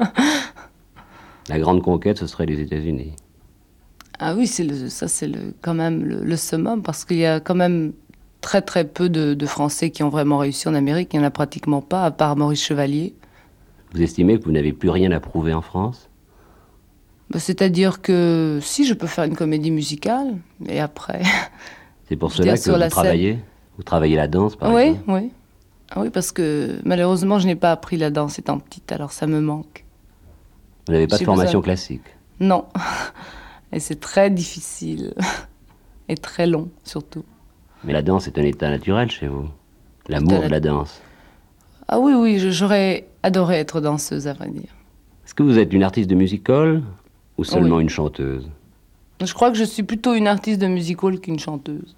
La grande conquête, ce serait les États-Unis. Ah oui, c'est le, ça c'est le, quand même le, le summum, parce qu'il y a quand même très très peu de, de Français qui ont vraiment réussi en Amérique. Il n'y en a pratiquement pas, à part Maurice Chevalier. Vous estimez que vous n'avez plus rien à prouver en France? Bah, c'est-à-dire que si, je peux faire une comédie musicale, et après... C'est pour cela que vous travaillez scène. Vous travaillez la danse, par oui, exemple? Oui, oui. Ah oui, parce que malheureusement, je n'ai pas appris la danse étant petite, alors ça me manque. Vous n'avez pas de formation besoin... classique? Non. Et c'est très difficile. Et très long, surtout. Mais la danse est un état naturel chez vous? L'amour de la danse? Ah oui, oui, j'aurais adoré être danseuse, à vrai dire. Est-ce que vous êtes une artiste de music-hall ou seulement oui. une chanteuse? Je crois que je suis plutôt une artiste de music-hall qu'une chanteuse.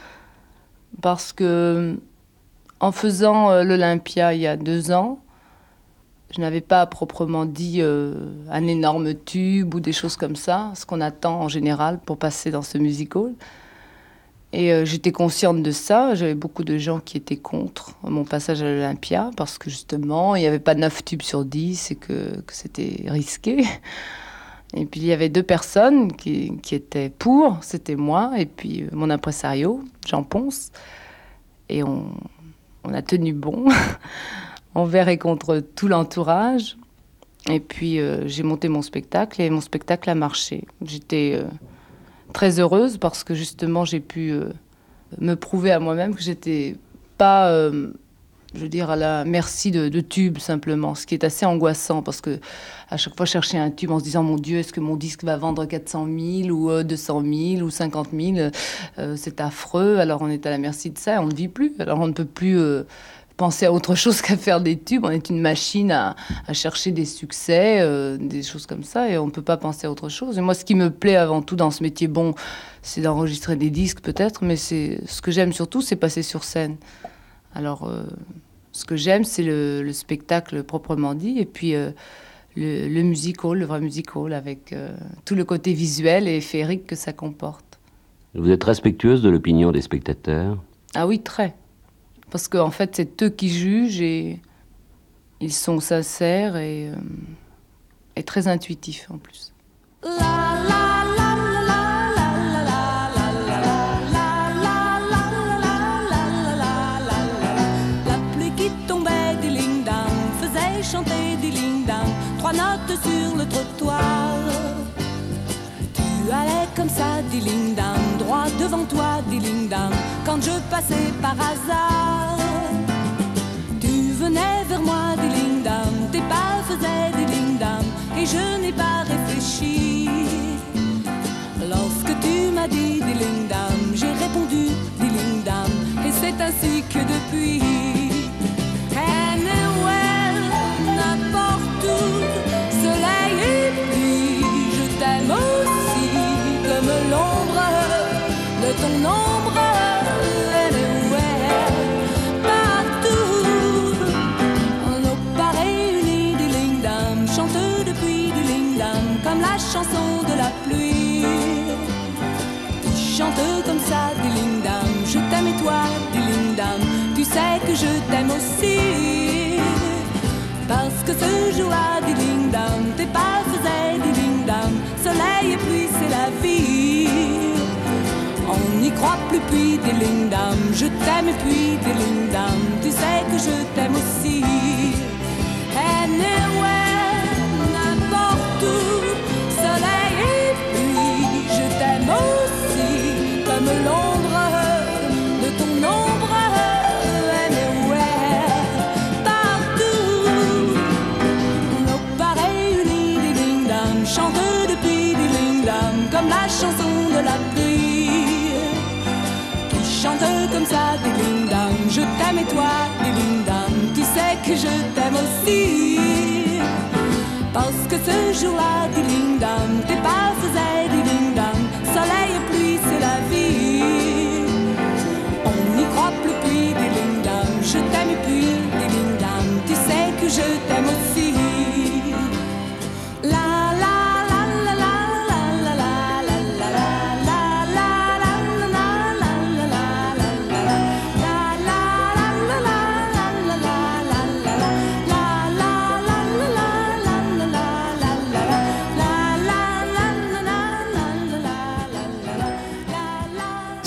Parce que, en faisant euh, l'Olympia il y a deux ans, je n'avais pas proprement dit euh, un énorme tube ou des choses comme ça, ce qu'on attend en général pour passer dans ce music-hall. Et euh, j'étais consciente de ça. J'avais beaucoup de gens qui étaient contre mon passage à l'Olympia parce que justement, il n'y avait pas neuf tubes sur dix et que, que c'était risqué. Et puis il y avait deux personnes qui, qui étaient pour, c'était moi et puis mon impresario, Jean Ponce. Et on, on a tenu bon, envers et contre tout l'entourage. Et puis euh, j'ai monté mon spectacle et mon spectacle a marché. J'étais euh, très heureuse parce que justement j'ai pu euh, me prouver à moi-même que j'étais pas... Euh, je veux dire, à la merci de, de tubes, simplement, ce qui est assez angoissant, parce que à chaque fois, chercher un tube en se disant, mon Dieu, est-ce que mon disque va vendre quatre cent mille, ou euh, deux cent mille, ou cinquante mille, euh, c'est affreux, alors on est à la merci de ça, et on ne vit plus, alors on ne peut plus euh, penser à autre chose qu'à faire des tubes, on est une machine à, à chercher des succès, euh, des choses comme ça, et on ne peut pas penser à autre chose. Et moi, ce qui me plaît avant tout dans ce métier, bon, c'est d'enregistrer des disques peut-être, mais c'est, ce que j'aime surtout, c'est passer sur scène. Alors, euh, ce que j'aime, c'est le, le spectacle proprement dit, et puis euh, le, le music-hall, le vrai music-hall, avec euh, tout le côté visuel et féerique que ça comporte. Vous êtes respectueuse de l'opinion des spectateurs? Ah oui, très. Parce qu'en fait, c'est eux qui jugent, et ils sont sincères et, euh, et très intuitifs en plus. La, la. Chanter des ling-dang, trois notes sur le trottoir. Tu allais comme ça, des ling-dang, droit devant toi, des ling-dang, quand je passais par hasard. Tu venais vers moi, des ling-dang, tes pas faisaient des ling-dang, et je n'ai pas réfléchi. Lorsque tu m'as dit des ling-dang, j'ai répondu des ling-dang, et c'est ainsi que depuis soleil et pluie, je t'aime aussi comme l'ombre de ton ombre. Anywhere, partout, nos pas réunis des ling-dang, chantent depuis du ling-dang, comme la chanson de la pluie. Tu chantes comme ça des ling-dang, je t'aime et toi des ling-dang, tu sais que je t'aime aussi. Parce que ce jour-là, des ling-dang, tes pas faisaient des ling-dang, soleil et pluie, c'est la vie. On n'y croit plus, puis des ling-dang, je t'aime et puis des ling-dang, tu sais que je t'aime aussi. Anywhere, n'importe où, soleil et pluie, je t'aime aussi, comme l'ombre de ton ombre. Chante depuis des ling-dang, comme la chanson de la pluie. Qui chante comme ça des ling-dang, je t'aime et toi des ling-dang, tu sais que je t'aime aussi. Parce que ce jour-là des ling-dang, tes pas faisaient des ling-dang, soleil et pluie c'est la vie. On n'y croit plus puis des ling-dang, je t'aime et puis des ling-dang.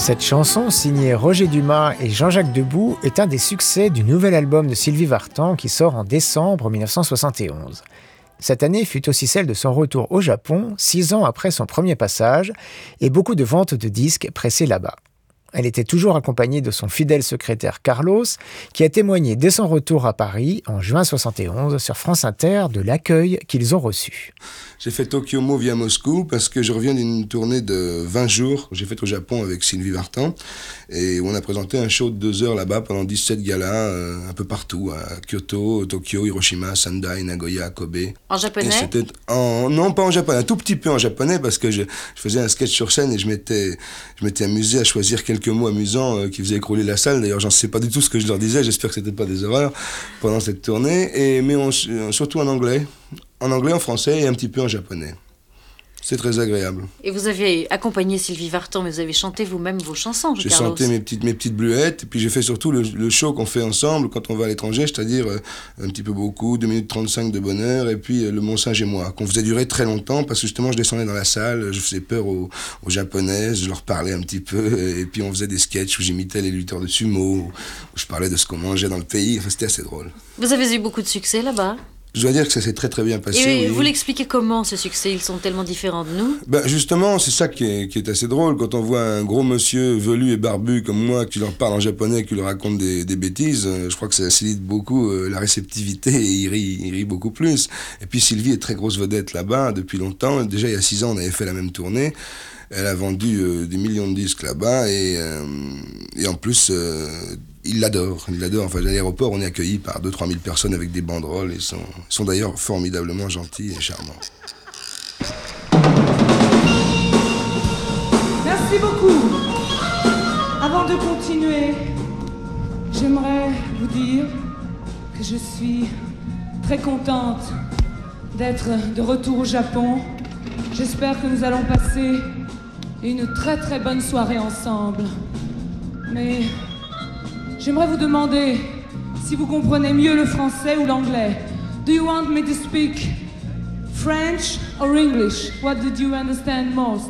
Cette chanson, signée Roger Dumas et Jean-Jacques Debout, est un des succès du nouvel album de Sylvie Vartan qui sort en décembre mille neuf cent soixante et onze. Cette année fut aussi celle de son retour au Japon, six ans après son premier passage, et beaucoup de ventes de disques pressés là-bas. Elle était toujours accompagnée de son fidèle secrétaire Carlos, qui a témoigné dès son retour à Paris, en juin soixante et onze, sur France Inter, de l'accueil qu'ils ont reçu. J'ai fait Tokyo Mo via Moscou parce que je reviens d'une tournée de vingt jours que j'ai faite au Japon avec Sylvie Vartan et où on a présenté un show de deux heures là-bas pendant dix-sept galas euh, un peu partout, à Kyoto, Tokyo, Hiroshima, Sendai, Nagoya, Kobe. En japonais? Et c'était en... Non, pas en japonais, un tout petit peu en japonais parce que je, je faisais un sketch sur scène et je m'étais, je m'étais amusé à choisir quelques mots amusants euh, qui faisaient écrouler la salle. D'ailleurs, j'en sais pas du tout ce que je leur disais, j'espère que c'était pas des erreurs pendant cette tournée, et, mais on, surtout en anglais. En anglais, en français et un petit peu en japonais. C'est très agréable. Et vous avez accompagné Sylvie Vartan, mais vous avez chanté vous-même vos chansons, J'ai Carlos. chanté mes petites, mes petites bluettes, et puis j'ai fait surtout le, le show qu'on fait ensemble quand on va à l'étranger, c'est-à-dire euh, un petit peu beaucoup, deux minutes trente-cinq de bonheur, et puis euh, le Mon Singe et moi, qu'on faisait durer très longtemps, parce que justement je descendais dans la salle, je faisais peur aux, aux japonaises, je leur parlais un petit peu, et puis on faisait des sketchs où j'imitais les lutteurs de sumo, où je parlais de ce qu'on mangeait dans le pays, enfin, c'était assez drôle. Vous avez eu beaucoup de succès là-bas? Je dois dire que ça s'est très très bien passé. Et oui. vous l'expliquez comment, ce succès? Ils sont tellement différents de nous. Ben justement, c'est ça qui est, qui est assez drôle. Quand on voit un gros monsieur velu et barbu comme moi qui leur parle en japonais, qui leur raconte des, des bêtises, je crois que ça facilite beaucoup euh, la réceptivité et il rit, il rit beaucoup plus. Et puis Sylvie est très grosse vedette là-bas depuis longtemps. Déjà il y a six ans, on avait fait la même tournée. Elle a vendu euh, des millions de disques là-bas et, euh, et en plus... Euh, Ils l'adorent, ils l'adorent. Enfin, à l'aéroport, on est accueillis par deux à trois mille personnes avec des banderoles. Ils sont, ils sont d'ailleurs formidablement gentils et charmants. Merci beaucoup. Avant de continuer, j'aimerais vous dire que je suis très contente d'être de retour au Japon. J'espère que nous allons passer une très très bonne soirée ensemble. Mais... j'aimerais vous demander si vous comprenez mieux le français ou l'anglais. Do you want me to speak French or English? What did you understand most?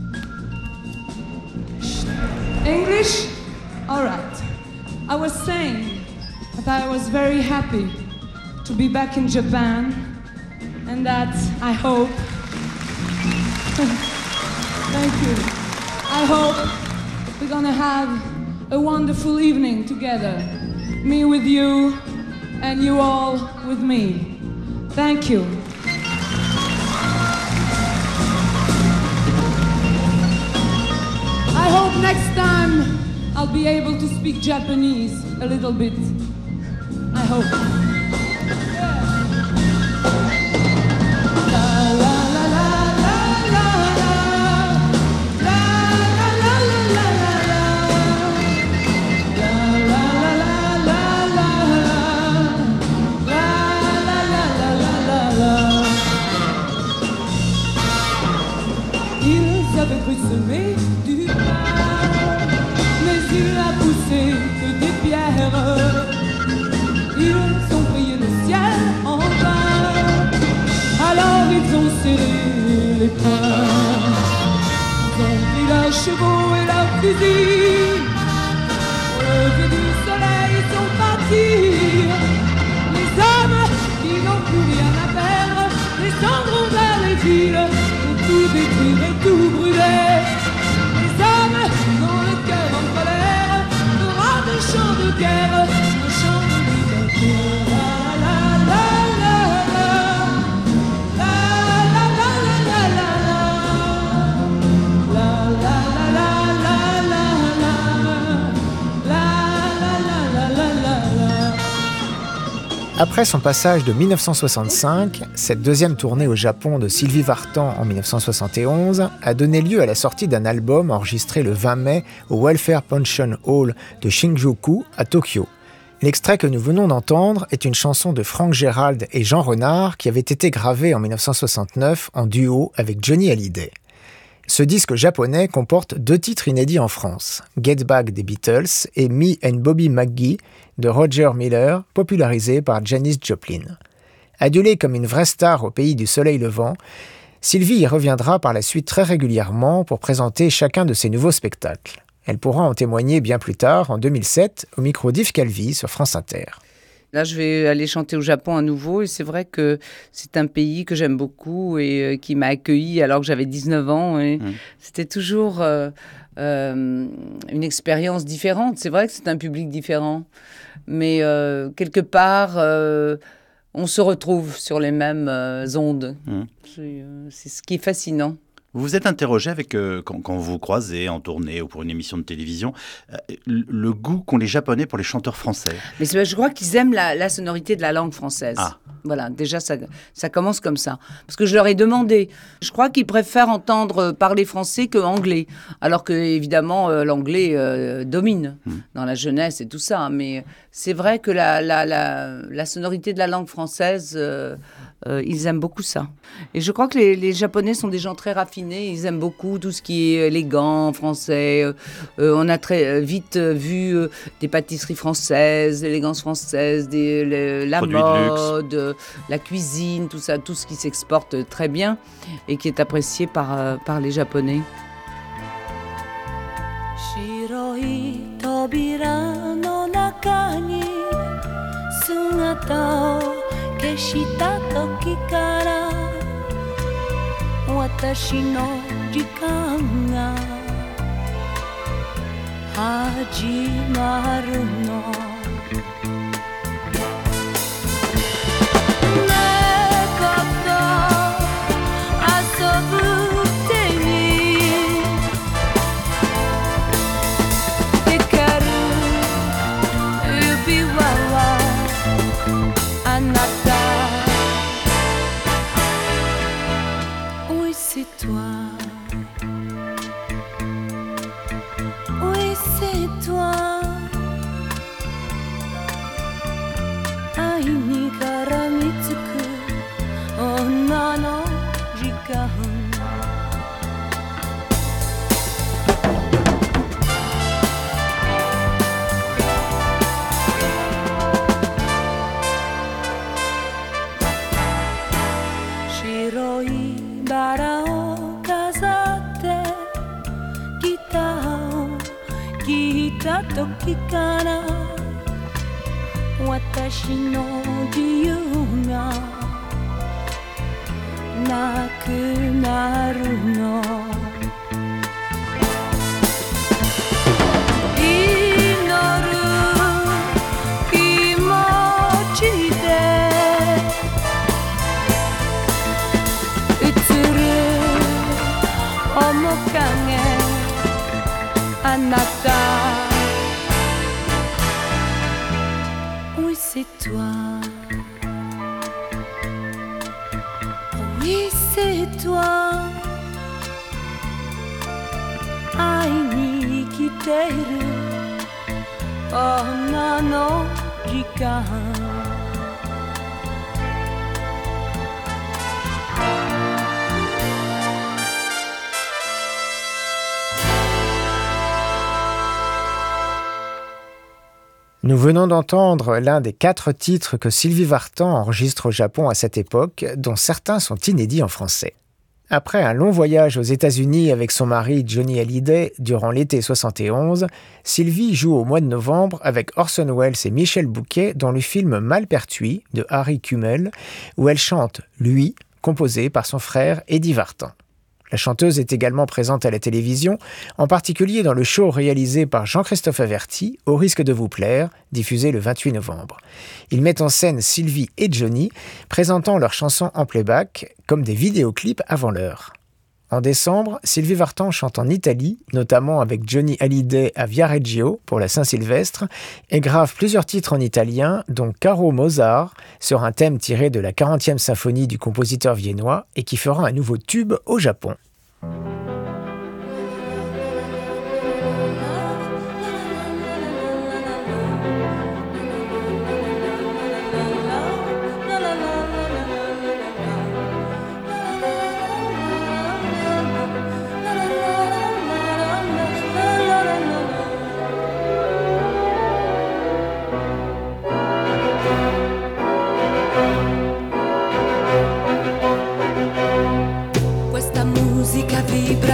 English? All right. I was saying that I was very happy to be back in Japan and that I hope... Thank you. I hope we're gonna have a wonderful evening together. Me with you, and you all with me. Thank you. I hope next time I'll be able to speak Japanese a little bit. I hope. Semer du pain, mais il a poussé que des pierres. Ils ont prié le ciel en vain, alors ils ont serré les poings. Ils ont pris leurs chevaux et leurs fusils, au lever du soleil ils sont partis. Les hommes qui n'ont plus rien à perdre descendront vers les villes, tout détruire et tout brûler. Les hommes dont le cœur en colère fera de chants de guerre un chant de liberté. La la la la la la la la la la la la la. Après son passage de mille neuf cent soixante-cinq, cette deuxième tournée au Japon de Sylvie Vartan en mille neuf cent soixante et onze a donné lieu à la sortie d'un album enregistré le vingt mai au Welfare Pension Hall de Shinjuku à Tokyo. L'extrait que nous venons d'entendre est une chanson de Frank Gérald et Jean Renard qui avait été gravée en mille neuf cent soixante-neuf en duo avec Johnny Hallyday. Ce disque japonais comporte deux titres inédits en France, Get Back des Beatles et Me and Bobby McGee de Roger Miller, popularisé par Janis Joplin. Adulée comme une vraie star au pays du soleil levant, Sylvie y reviendra par la suite très régulièrement pour présenter chacun de ses nouveaux spectacles. Elle pourra en témoigner bien plus tard, en deux mille sept, au micro d'Yves Calvi sur France Inter. Là, je vais aller chanter au Japon à nouveau et c'est vrai que c'est un pays que j'aime beaucoup et euh, qui m'a accueilli alors que j'avais dix-neuf ans. Et mmh. C'était toujours euh, euh, une expérience différente. C'est vrai que c'est un public différent, mais euh, quelque part, euh, on se retrouve sur les mêmes euh, ondes. Mmh. C'est, euh, c'est ce qui est fascinant. Vous vous êtes interrogé avec, euh, quand, quand vous croisez en tournée ou pour une émission de télévision, euh, le, le goût qu'ont les Japonais pour les chanteurs français. Mais c'est, je crois qu'ils aiment la, la sonorité de la langue française. Ah. Voilà, déjà ça, ça commence comme ça. Parce que je leur ai demandé, je crois qu'ils préfèrent entendre parler français que anglais. Alors que évidemment euh, l'anglais euh, domine mmh. dans la jeunesse et tout ça. Mais c'est vrai que la, la, la, la sonorité de la langue française... Euh, Euh, ils aiment beaucoup ça. Et je crois que les, les Japonais sont des gens très raffinés. Ils aiment beaucoup tout ce qui est élégant, français. Euh, on a très vite vu euh, des pâtisseries françaises, l'élégance française, des, le, la Produits mode, euh, la cuisine, tout ça, tout ce qui s'exporte très bien et qui est apprécié par, euh, par les Japonais. Shiroi tobira no naka ni sugata o 消した時から私の時間が始まるの猫と遊ぶ手に光る指輪はあなたC'est toi, oui c'est toi. 愛に絡みつく女の時間。白いバラを飾ってギターを聴いた時から私の自由がなくなるの祈る気持ちで面影あなた Oui c'est toi Oui c'est toi 会いに来ている女の時間 Nous venons d'entendre l'un des quatre titres que Sylvie Vartan enregistre au Japon à cette époque, dont certains sont inédits en français. Après un long voyage aux États-Unis avec son mari Johnny Hallyday durant l'été soixante et onze, Sylvie joue au mois de novembre avec Orson Welles et Michel Bouquet dans le film Malpertuis de Harry Kummel, où elle chante « Lui », composé par son frère Eddie Vartan. La chanteuse est également présente à la télévision, en particulier dans le show réalisé par Jean-Christophe Averty, Au risque de vous plaire, diffusé le vingt-huit novembre. Il met en scène Sylvie et Johnny, présentant leurs chansons en playback, comme des vidéoclips avant l'heure. En décembre, Sylvie Vartan chante en Italie, notamment avec Johnny Hallyday à Viareggio pour la Saint-Sylvestre, et grave plusieurs titres en italien, dont Caro Mozart, sur un thème tiré de la quarantième symphonie du compositeur viennois et qui fera un nouveau tube au Japon. Questa musica vibra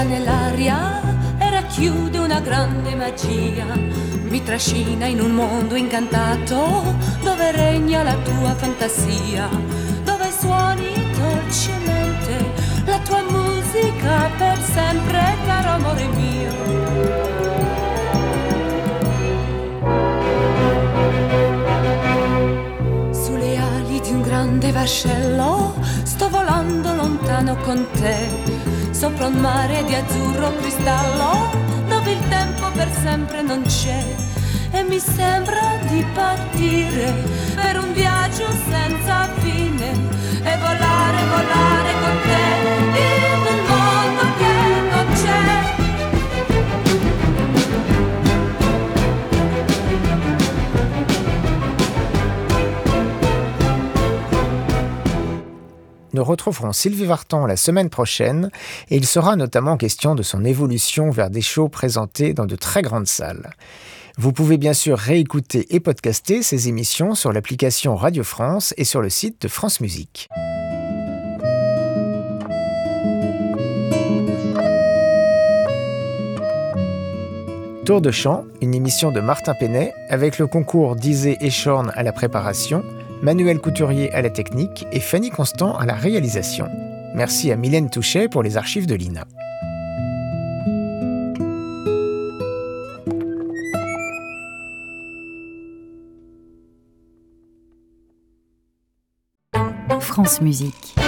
racchiude una grande magia, mi trascina in un mondo incantato, dove regna la tua fantasia, dove suoni dolcemente la tua musica per sempre, caro amore mio. Sulle ali di un grande vascello sto volando lontano con te, sopra un mare di azzurro cristallo, dove il tempo per sempre non c'è. E mi sembra di partire per un viaggio senza fine e volare, volare con te in un mondo che non c'è. Nous retrouverons Sylvie Vartan la semaine prochaine et il sera notamment question de son évolution vers des shows présentés dans de très grandes salles. Vous pouvez bien sûr réécouter et podcaster ces émissions sur l'application Radio France et sur le site de France Musique. Tour de chant, une émission de Martin Penet avec le concours d'Isée Echorn à la préparation, Manuel Couturier à la technique et Fanny Constant à la réalisation. Merci à Mylène Touchet pour les archives de l'I N A. France Musique.